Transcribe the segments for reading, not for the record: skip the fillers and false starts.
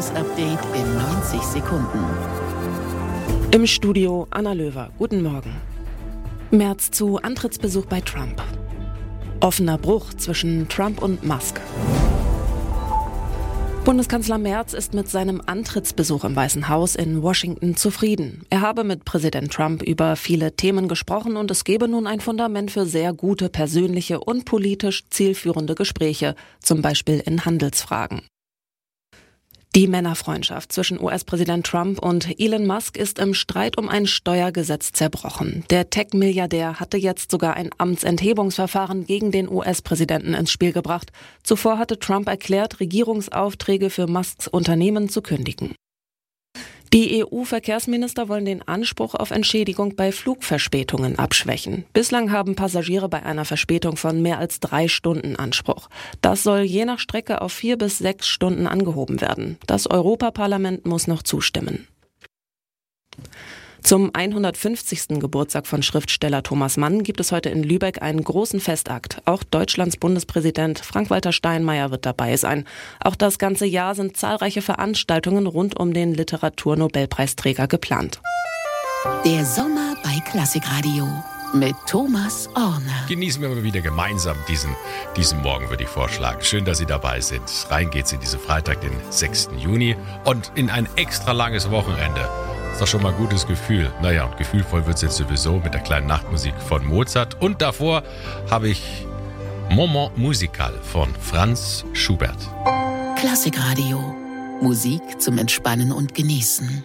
News Update in 90 Sekunden. Im Studio Anna Löwer. Guten Morgen. Merz zu Antrittsbesuch bei Trump. Offener Bruch zwischen Trump und Musk. Bundeskanzler Merz ist mit seinem Antrittsbesuch im Weißen Haus in Washington zufrieden. Er habe mit Präsident Trump über viele Themen gesprochen und es gebe nun ein Fundament für sehr gute persönliche und politisch zielführende Gespräche, zum Beispiel in Handelsfragen. Die Männerfreundschaft zwischen US-Präsident Trump und Elon Musk ist im Streit um ein Steuergesetz zerbrochen. Der Tech-Milliardär hatte jetzt sogar ein Amtsenthebungsverfahren gegen den US-Präsidenten ins Spiel gebracht. Zuvor hatte Trump erklärt, Regierungsaufträge für Musks Unternehmen zu kündigen. Die EU-Verkehrsminister wollen den Anspruch auf Entschädigung bei Flugverspätungen abschwächen. Bislang haben Passagiere bei einer Verspätung von mehr als 3 Stunden Anspruch. Das soll je nach Strecke auf 4 bis 6 Stunden angehoben werden. Das Europaparlament muss noch zustimmen. Zum 150. Geburtstag von Schriftsteller Thomas Mann gibt es heute in Lübeck einen großen Festakt. Auch Deutschlands Bundespräsident Frank-Walter Steinmeier wird dabei sein. Auch das ganze Jahr sind zahlreiche Veranstaltungen rund um den Literatur-Nobelpreisträger geplant. Der Sommer bei Klassikradio mit Thomas Orner. Genießen wir mal wieder gemeinsam diesen Morgen, würde ich vorschlagen. Schön, dass Sie dabei sind. Rein geht's in diesen Freitag, den 6. Juni und in ein extra langes Wochenende. Ist doch schon mal ein gutes Gefühl. Naja, und gefühlvoll wird es jetzt sowieso mit der kleinen Nachtmusik von Mozart. Und davor habe ich Moment Musical von Franz Schubert. Klassikradio. Musik zum Entspannen und Genießen.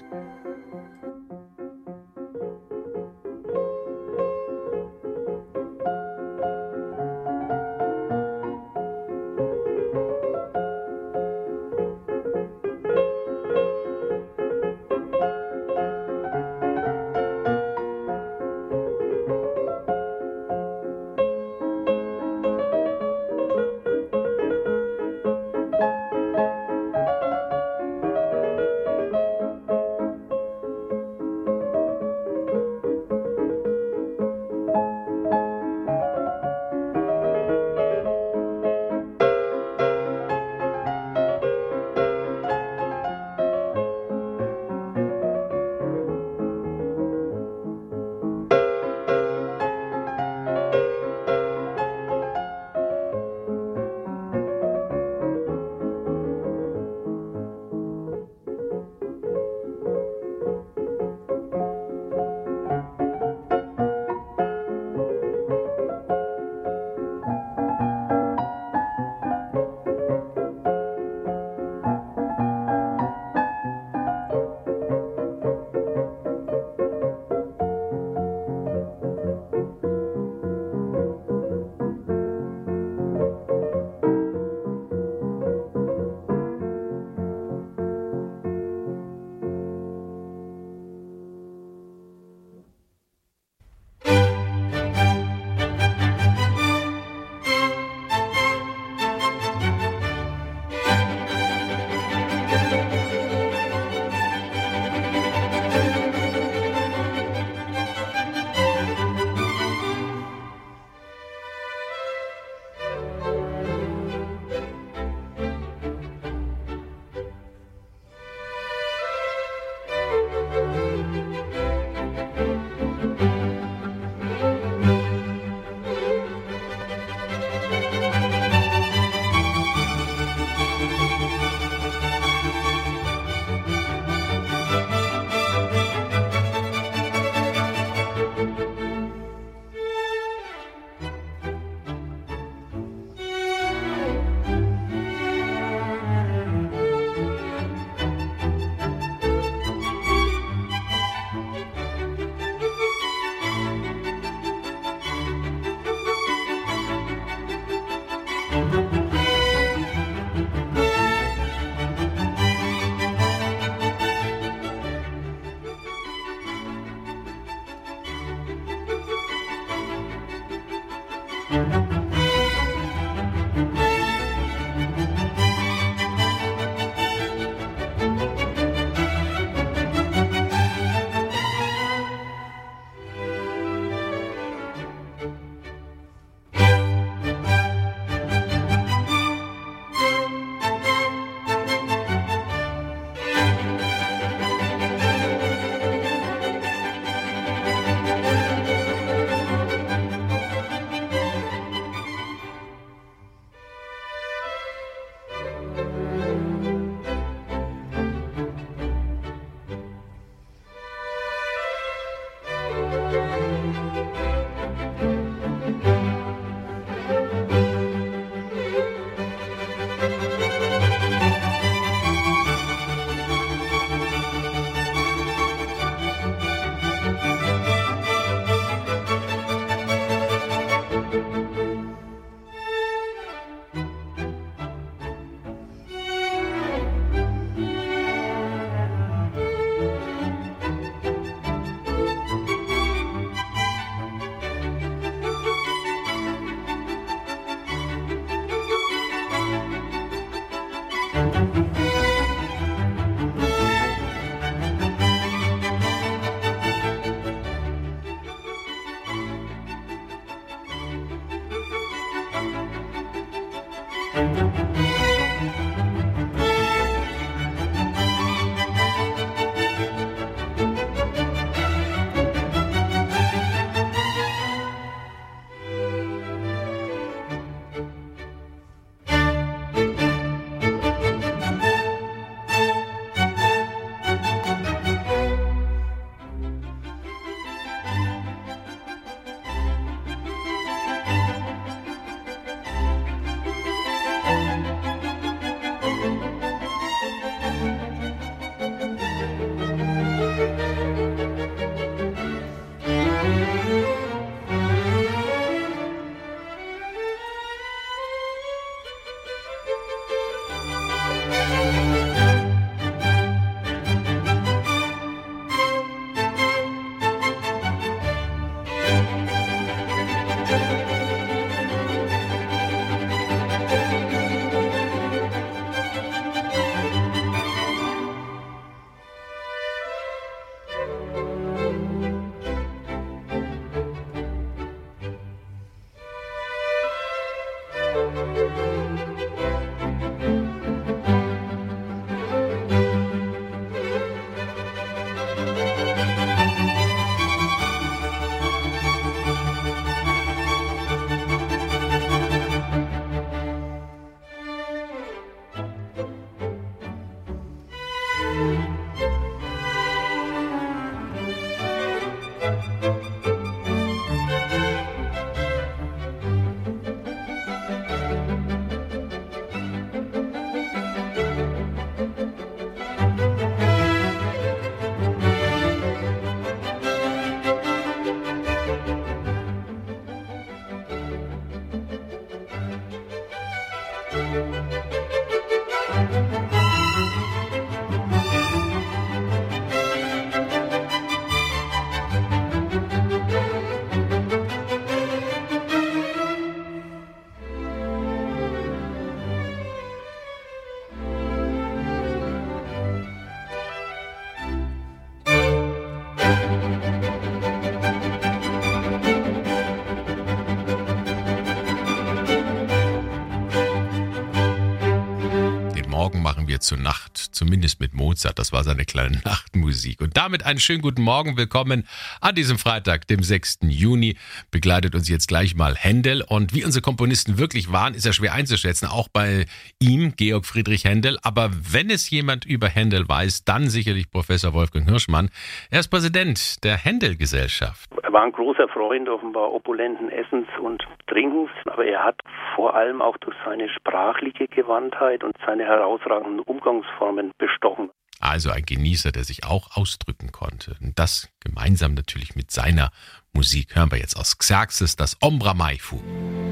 zur Nacht, zumindest mit Mozart. Das war seine kleine Nachtmusik. Und damit einen schönen guten Morgen. Willkommen an diesem Freitag, dem 6. Juni. Begleitet uns jetzt gleich mal Händel. Und wie unsere Komponisten wirklich waren, ist ja schwer einzuschätzen. Auch bei ihm, Georg Friedrich Händel. Aber wenn es jemand über Händel weiß, dann sicherlich Professor Wolfgang Hirschmann. Er ist Präsident der Händel-Gesellschaft. Er war ein großer Freund offenbar opulenten Essens und Trinkens, aber er hat vor allem auch durch seine sprachliche Gewandtheit und seine herausragenden Umgangsformen bestochen. Also ein Genießer, der sich auch ausdrücken konnte. Und das gemeinsam natürlich mit seiner Musik. Hören wir jetzt aus Xerxes das Ombra Maifu.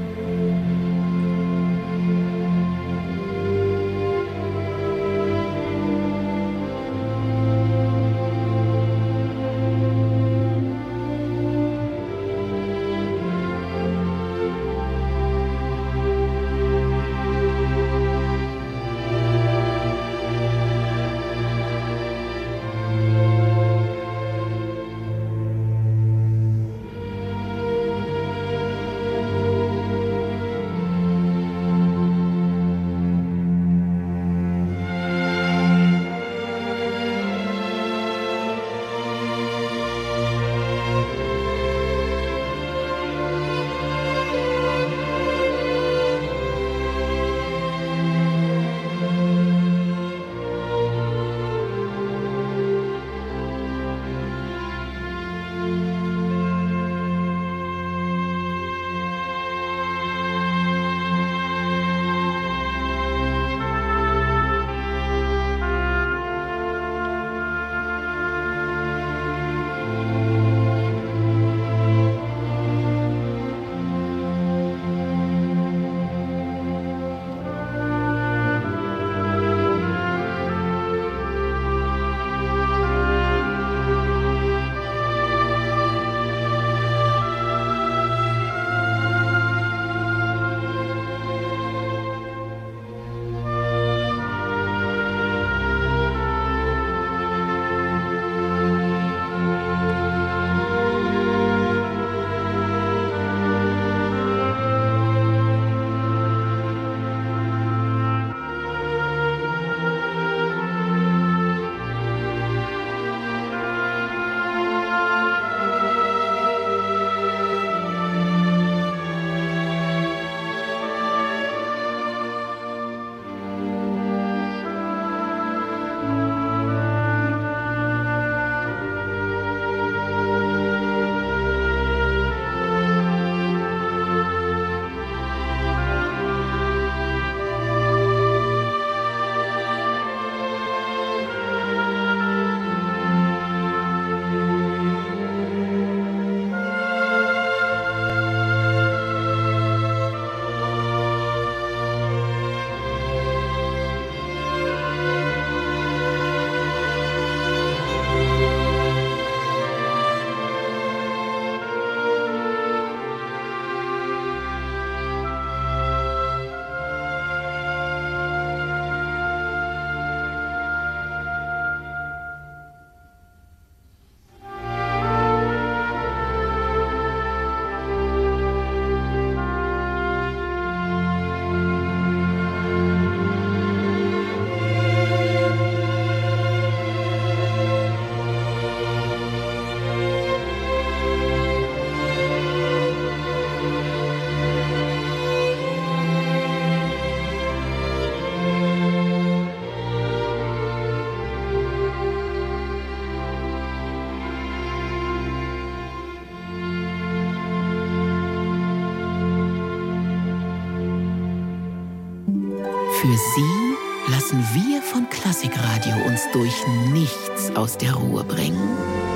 Für Sie lassen wir von Klassikradio uns durch nichts aus der Ruhe bringen.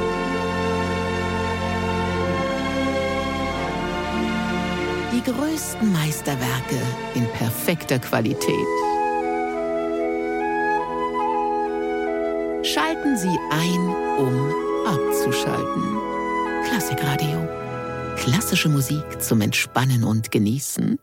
Die größten Meisterwerke in perfekter Qualität. Schalten Sie ein, um abzuschalten. Klassikradio. Klassische Musik zum Entspannen und Genießen.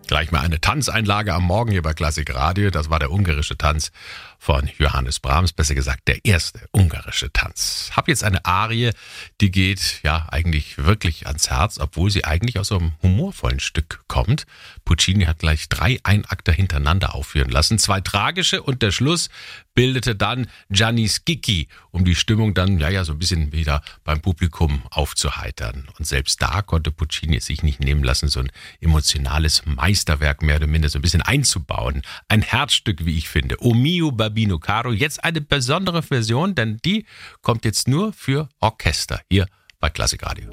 Gleich mal eine Tanzeinlage am Morgen hier bei Klassik Radio. Das war der ungarische Tanz von Johannes Brahms, besser gesagt der erste ungarische Tanz. Hab jetzt eine Arie, die geht ja eigentlich wirklich ans Herz, obwohl sie eigentlich aus so einem humorvollen Stück kommt. Puccini hat gleich 3 Einakter hintereinander aufführen lassen, 2 tragische und der Schluss bildete dann Gianni Schicchi, um die Stimmung dann so ein bisschen wieder beim Publikum aufzuheitern. Und selbst da konnte Puccini es sich nicht nehmen lassen, so ein emotionales Meisterwerk mehr oder minder so ein bisschen einzubauen. Ein Herzstück, wie ich finde. O mio Babino Caro, jetzt eine besondere Version, denn die kommt jetzt nur für Orchester hier bei Klassik Radio.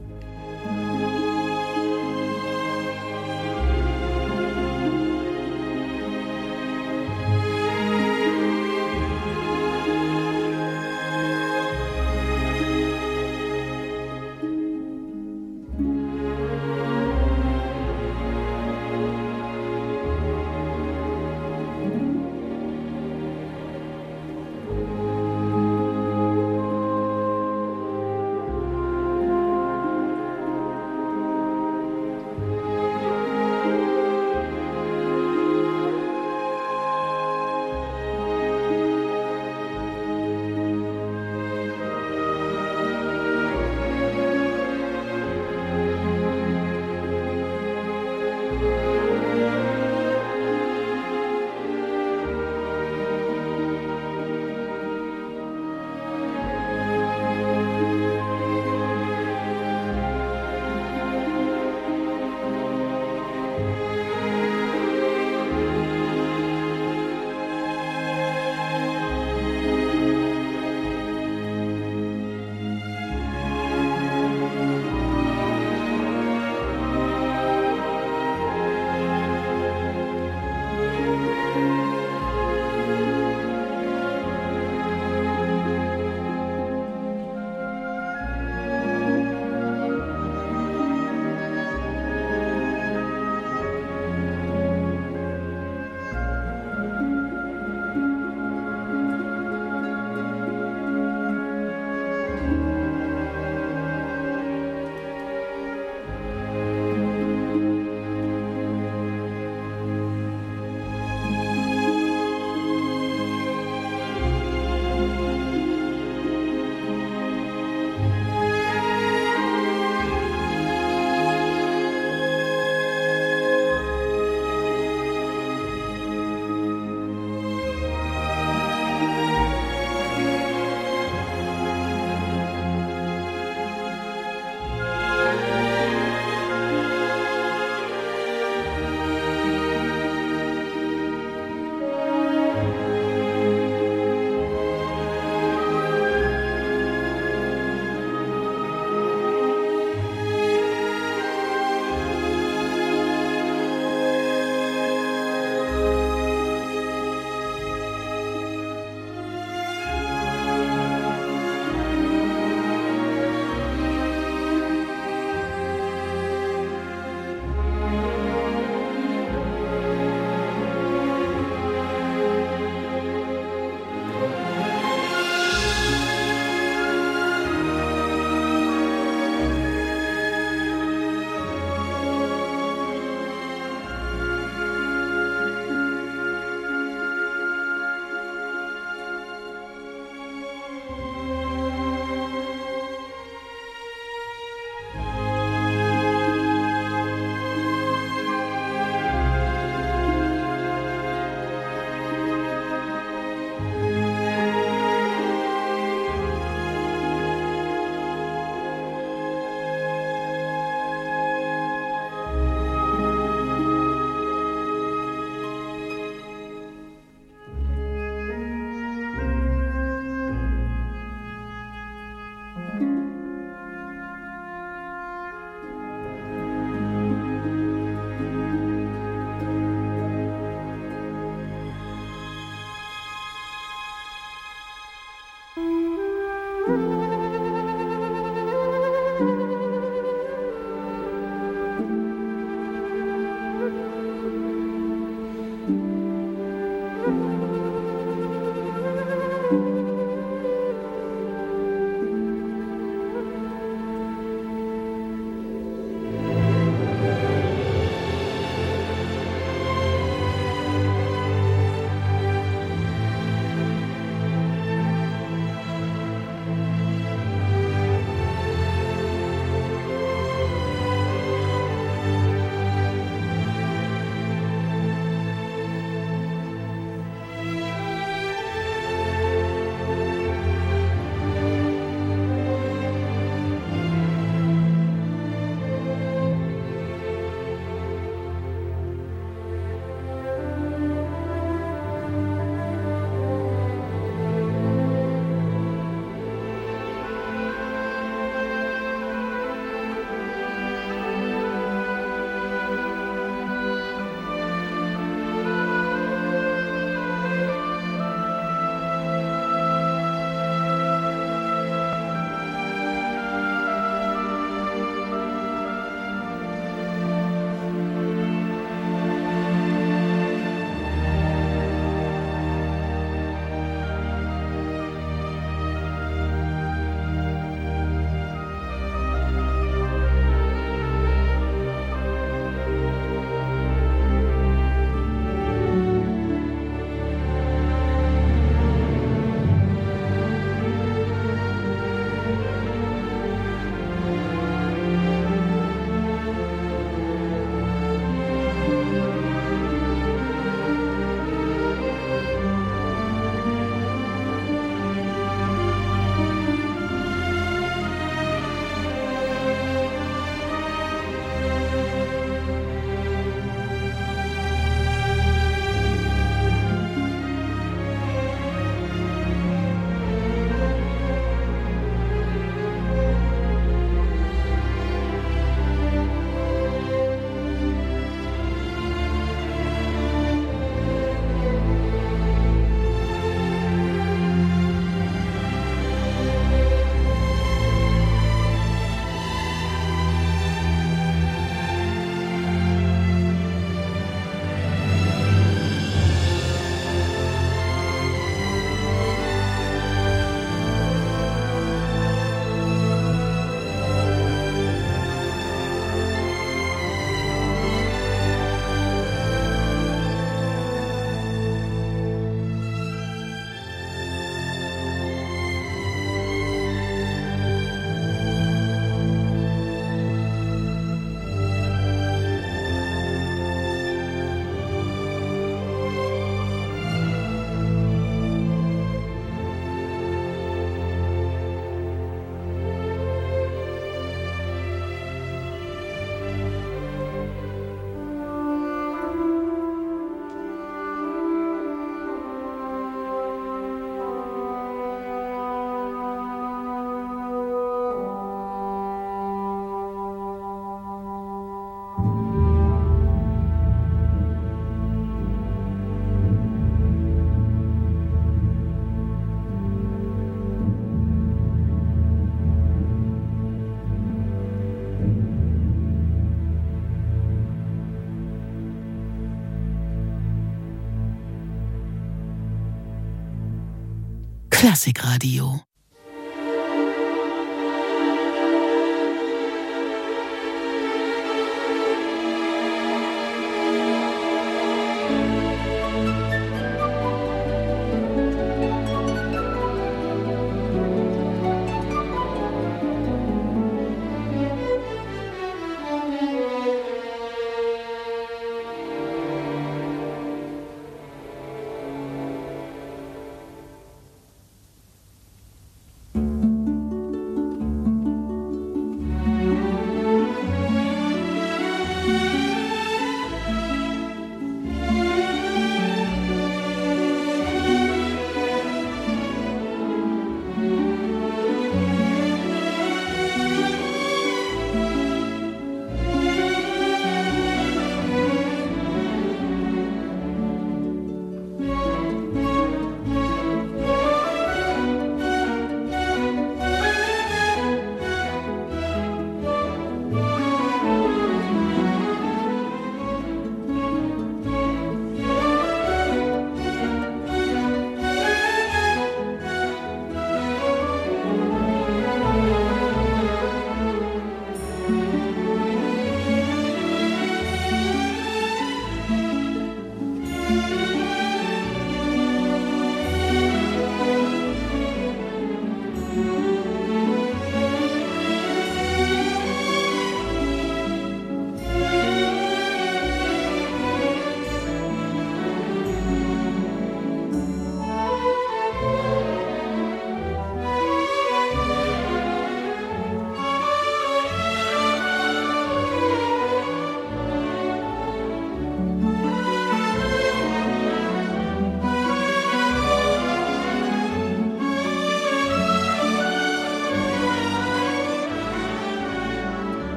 Klassikradio.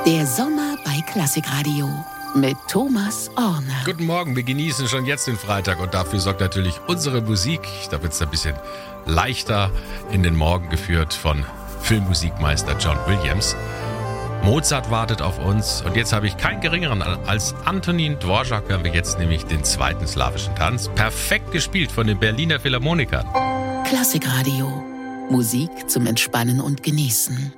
Der Sommer bei Klassikradio mit Thomas Orner. Guten Morgen, wir genießen schon jetzt den Freitag und dafür sorgt natürlich unsere Musik. Da wird es ein bisschen leichter in den Morgen geführt von Filmmusikmeister John Williams. Mozart wartet auf uns und jetzt habe ich keinen geringeren als Antonín Dvořák. Hören wir jetzt nämlich den zweiten slawischen Tanz. Perfekt gespielt von den Berliner Philharmonikern. Klassikradio. Musik zum Entspannen und Genießen.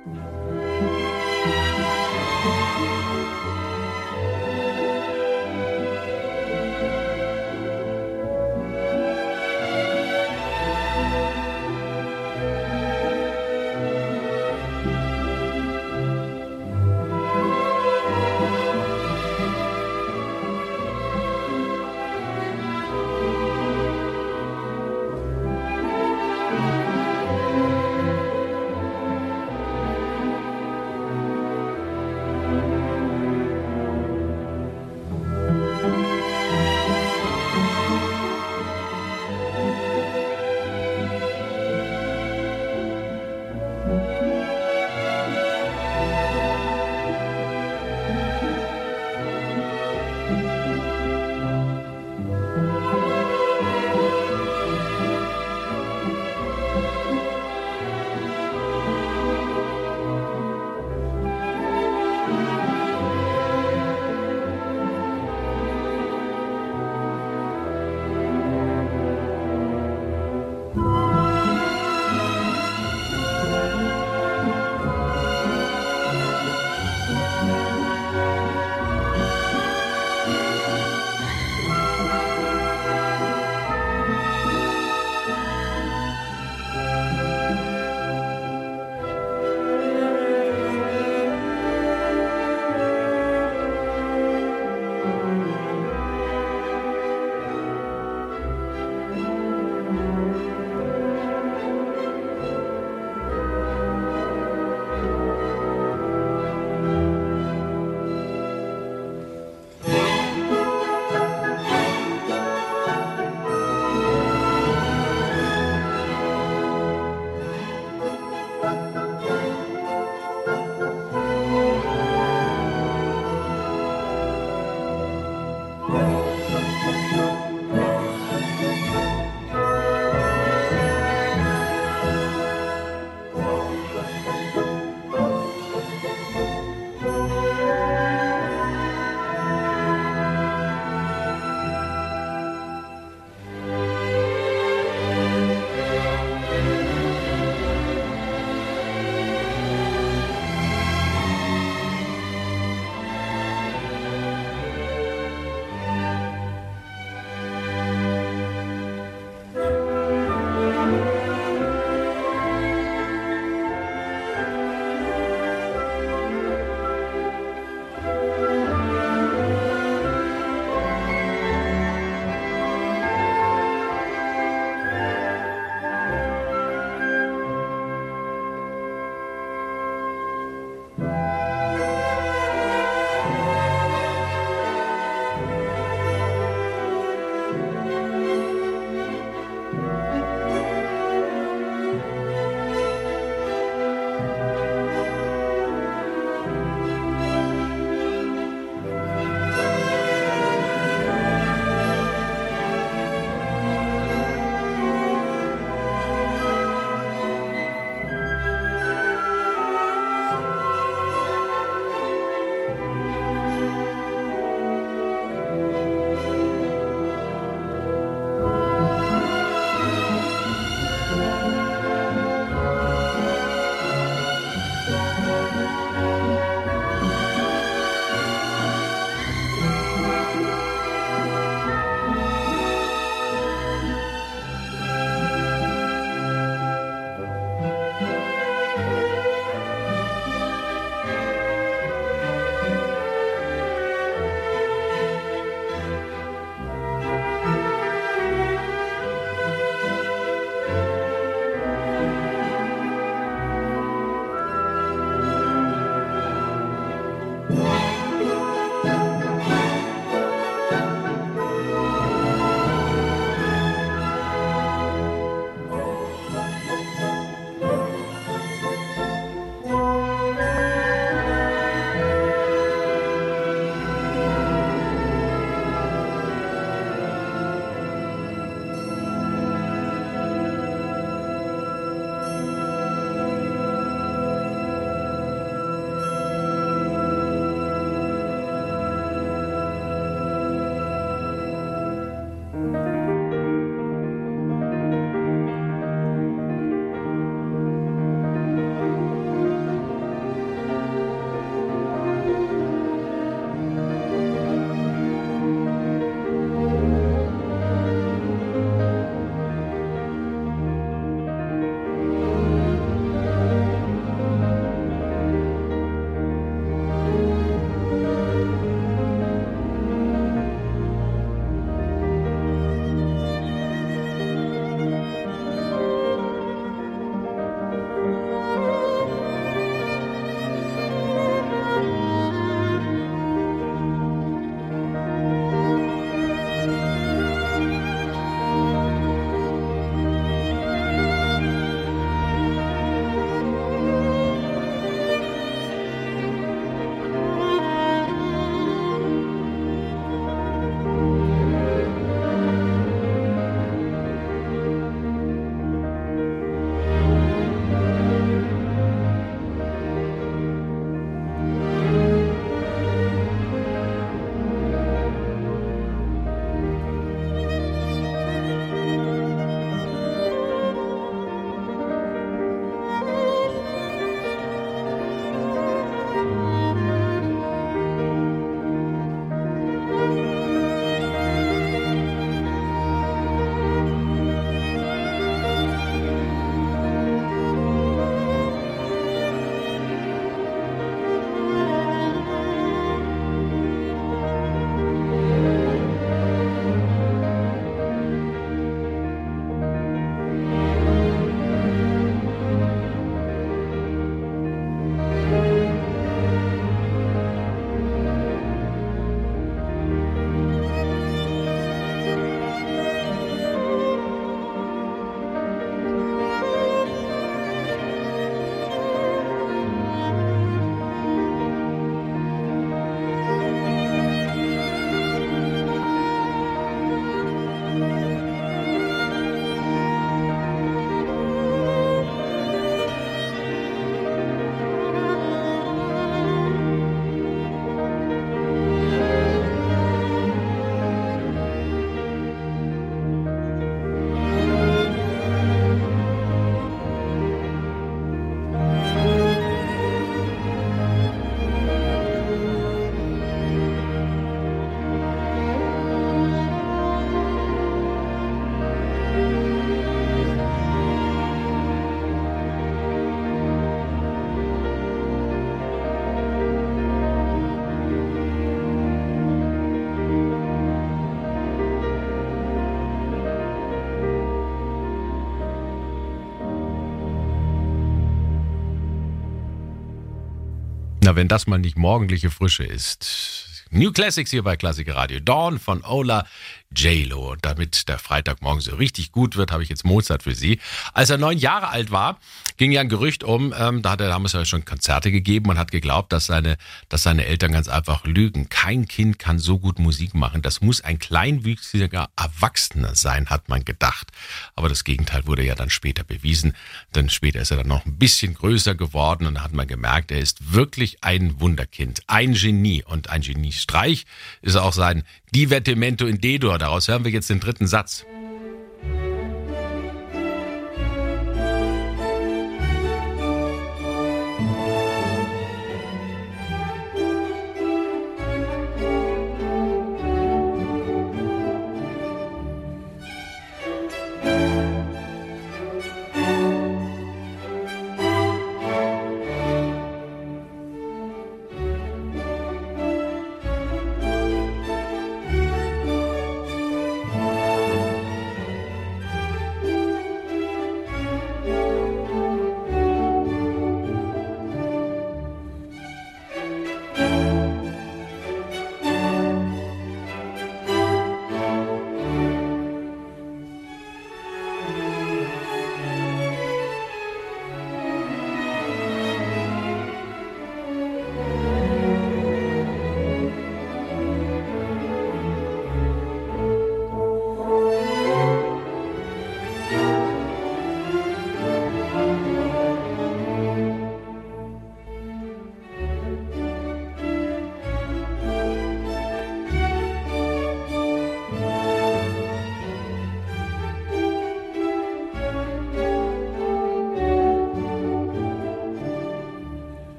Na, wenn das mal nicht morgendliche Frische ist. New Classics hier bei Klassiker Radio. Dawn von Ola J-Lo. Und damit der Freitagmorgen so richtig gut wird, habe ich jetzt Mozart für Sie. Als er 9 Jahre alt war, ging ja ein Gerücht um, da hat er damals ja schon Konzerte gegeben und hat geglaubt, dass seine Eltern ganz einfach lügen. Kein Kind kann so gut Musik machen. Das muss ein kleinwüchsiger Erwachsener sein, hat man gedacht. Aber das Gegenteil wurde ja dann später bewiesen. Denn später ist er dann noch ein bisschen größer geworden und da hat man gemerkt, er ist wirklich ein Wunderkind, ein Genie. Und ein Geniestreich ist auch sein Divertimento in D-Dur. Daraus hören wir jetzt den 3. Satz.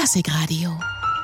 Klassikradio.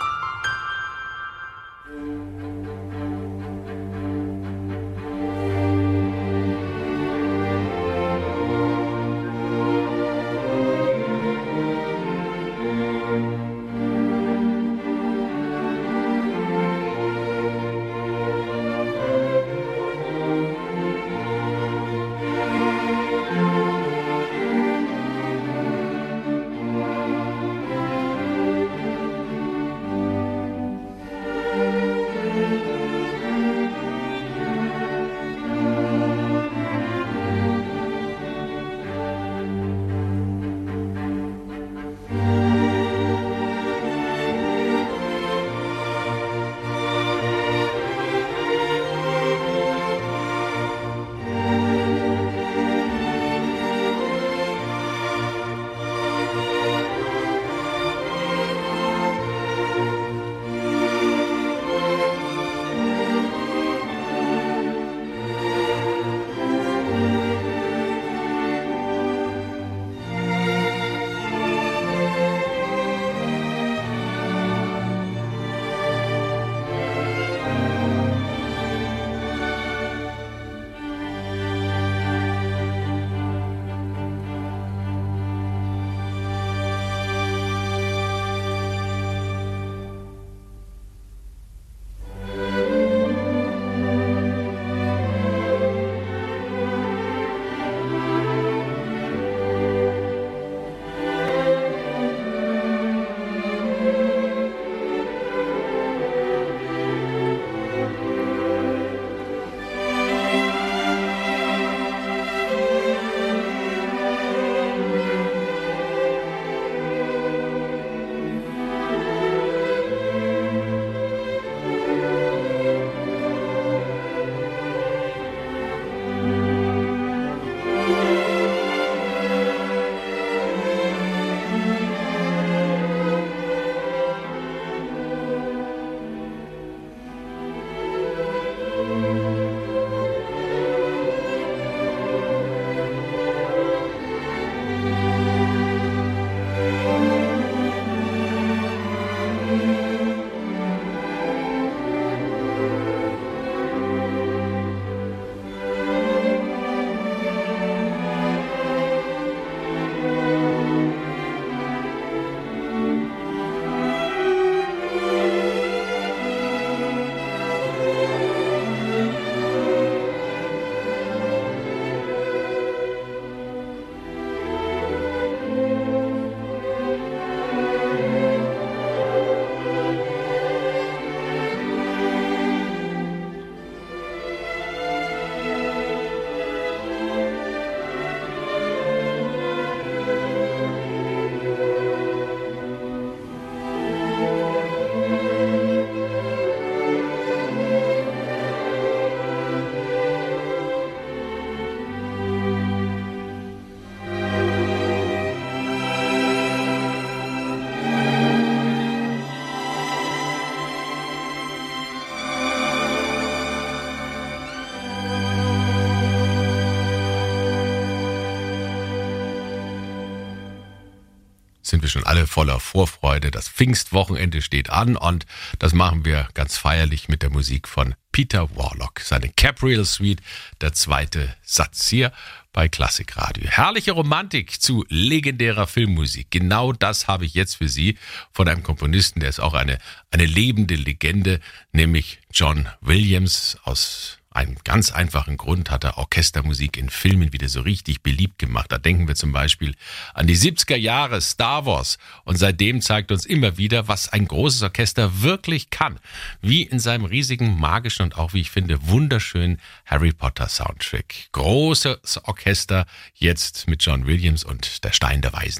sind wir schon alle voller Vorfreude. Das Pfingstwochenende steht an und das machen wir ganz feierlich mit der Musik von Peter Warlock. Seine Capriel Suite, der zweite Satz hier bei Klassikradio. Herrliche Romantik zu legendärer Filmmusik. Genau das habe ich jetzt für Sie von einem Komponisten, der ist auch eine lebende Legende, nämlich John Williams. Aus einem ganz einfachen Grund hat er Orchestermusik in Filmen wieder so richtig beliebt gemacht. Da denken wir zum Beispiel an die 70er Jahre Star Wars. Und seitdem zeigt uns immer wieder, was ein großes Orchester wirklich kann. Wie in seinem riesigen, magischen und auch, wie ich finde, wunderschönen Harry Potter Soundtrack. Großes Orchester jetzt mit John Williams und der Stein der Weisen.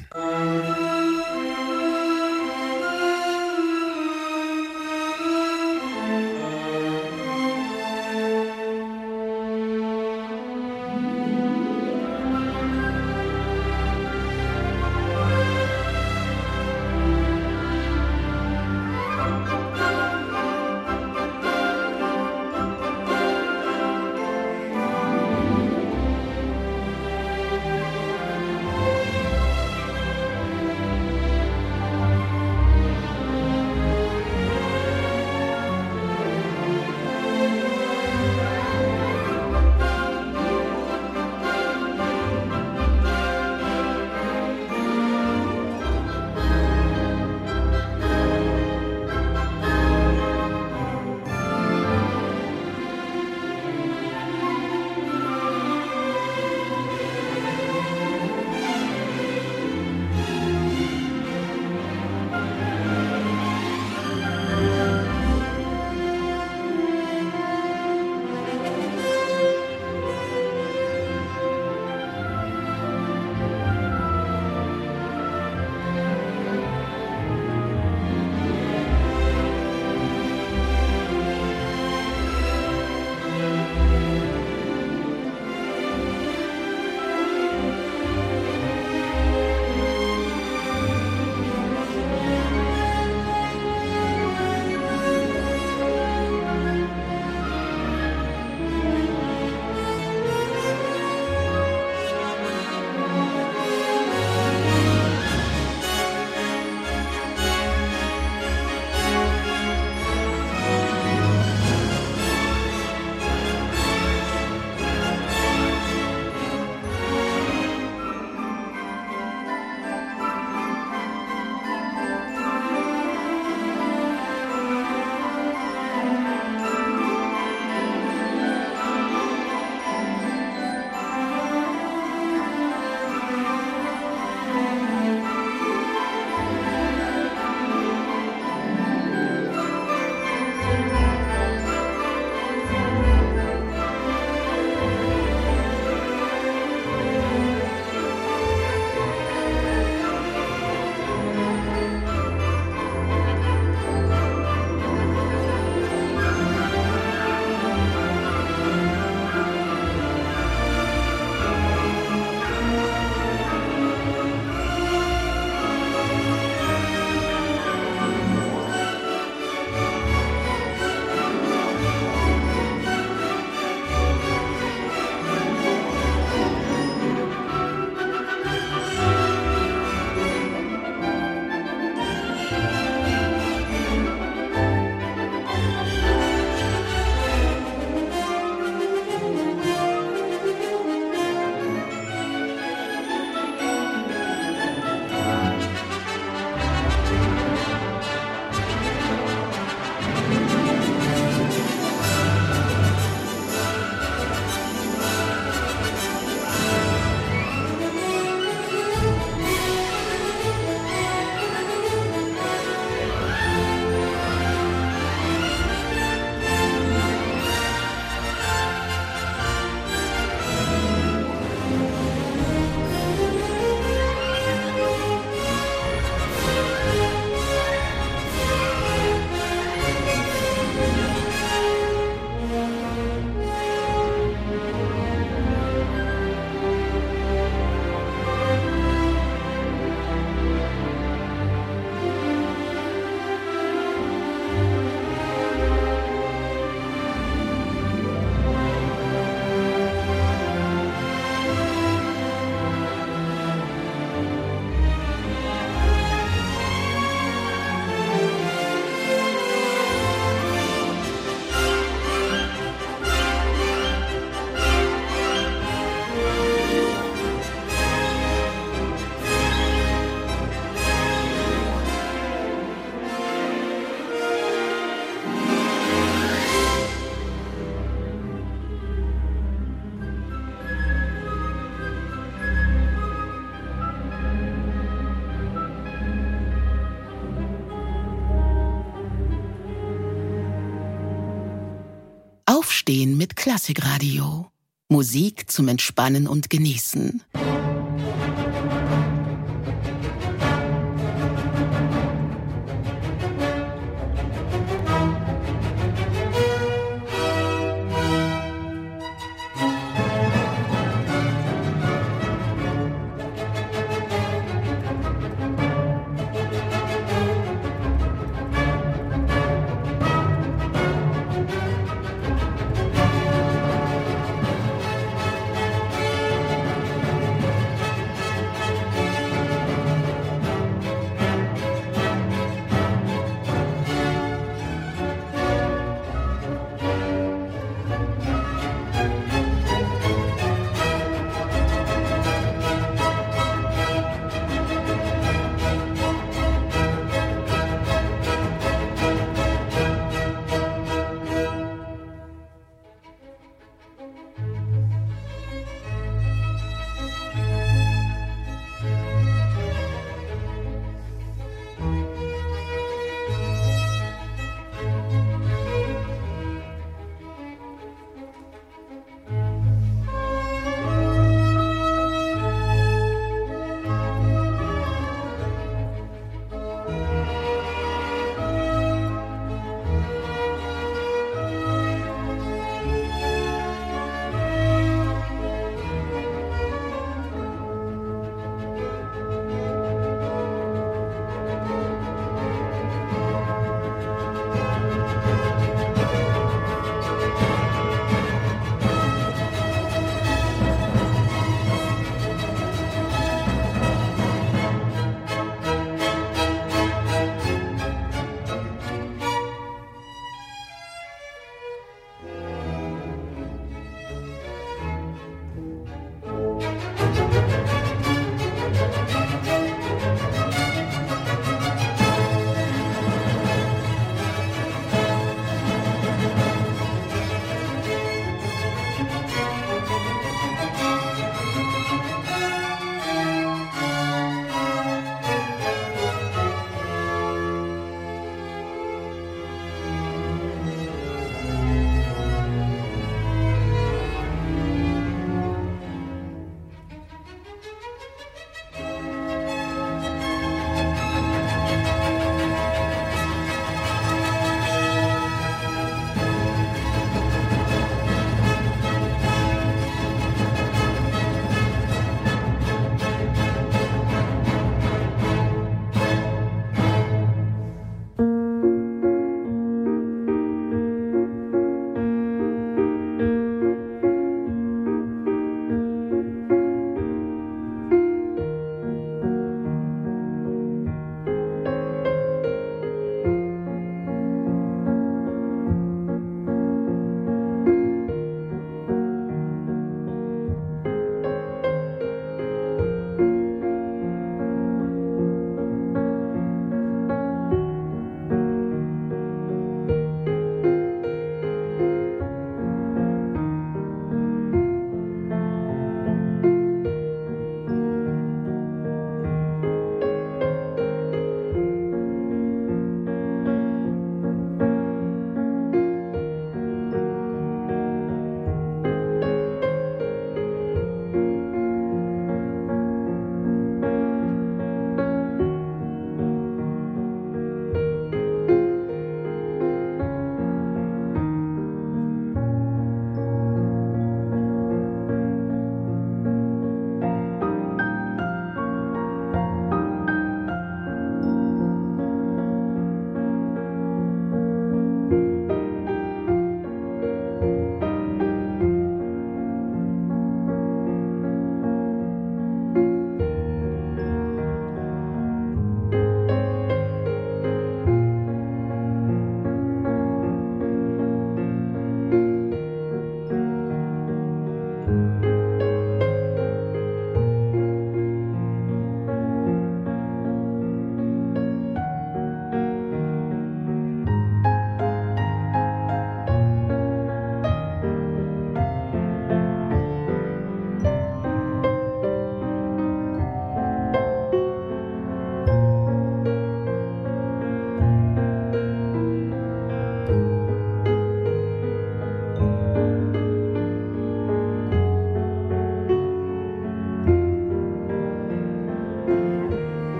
mit Klassikradio. Musik zum Entspannen und Genießen.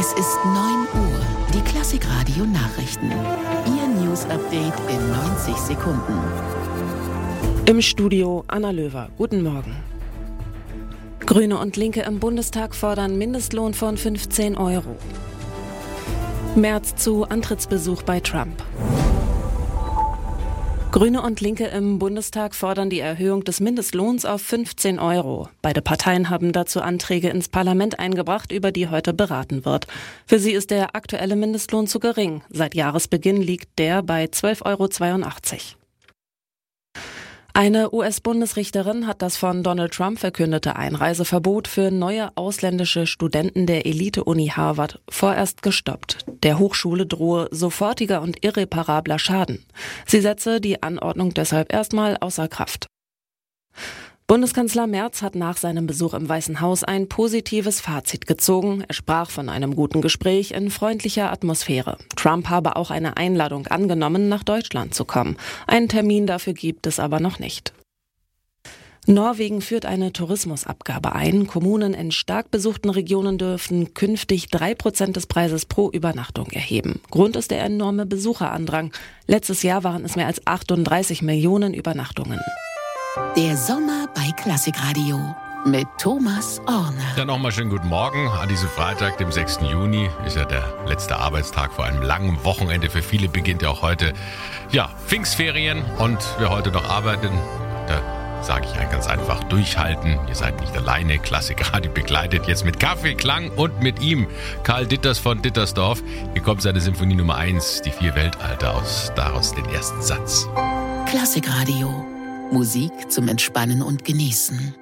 Es ist 9 Uhr. Die Klassikradio Nachrichten. Ihr News-Update in 90 Sekunden. Im Studio Anna Löwer. Guten Morgen. Grüne und Linke im Bundestag fordern Mindestlohn von 15 Euro. Merz zu Antrittsbesuch bei Trump. Grüne und Linke im Bundestag fordern die Erhöhung des Mindestlohns auf 15 Euro. Beide Parteien haben dazu Anträge ins Parlament eingebracht, über die heute beraten wird. Für sie ist der aktuelle Mindestlohn zu gering. Seit Jahresbeginn liegt der bei 12,82 Euro. Eine US-Bundesrichterin hat das von Donald Trump verkündete Einreiseverbot für neue ausländische Studenten der Elite-Uni Harvard vorerst gestoppt. Der Hochschule drohe sofortiger und irreparabler Schaden. Sie setze die Anordnung deshalb erstmal außer Kraft. Bundeskanzler Merz hat nach seinem Besuch im Weißen Haus ein positives Fazit gezogen. Er sprach von einem guten Gespräch in freundlicher Atmosphäre. Trump habe auch eine Einladung angenommen, nach Deutschland zu kommen. Einen Termin dafür gibt es aber noch nicht. Norwegen führt eine Tourismusabgabe ein. Kommunen in stark besuchten Regionen dürfen künftig 3% des Preises pro Übernachtung erheben. Grund ist der enorme Besucherandrang. Letztes Jahr waren es mehr als 38 Millionen Übernachtungen. Der Sommer bei Klassikradio mit Thomas Orner. Dann nochmal schönen guten Morgen an diesem Freitag, dem 6. Juni. Ist ja der letzte Arbeitstag vor einem langen Wochenende. Für viele beginnt ja auch heute Pfingstferien. Und wer heute noch arbeitet, da sage ich ganz einfach, durchhalten. Ihr seid nicht alleine. Klassikradio begleitet jetzt mit Kaffee, Klang und mit ihm Karl Ditters von Dittersdorf. Hier kommt seine Symphonie Nummer 1, die 4 Weltalter, daraus den ersten Satz. Klassikradio. Musik zum Entspannen und Genießen.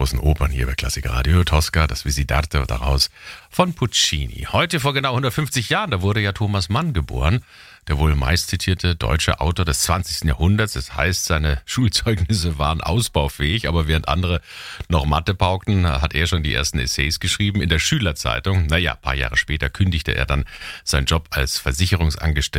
großen Opern hier bei Klassik Radio. Tosca, das Visitate daraus von Puccini. Heute vor genau 150 Jahren, da wurde ja Thomas Mann geboren. Der wohl meistzitierte deutsche Autor des 20. Jahrhunderts. Das heißt, seine Schulzeugnisse waren ausbaufähig, aber während andere noch Mathe paukten, hat er schon die ersten Essays geschrieben in der Schülerzeitung. Naja, ein paar Jahre später kündigte er dann seinen Job als Versicherungsangestellter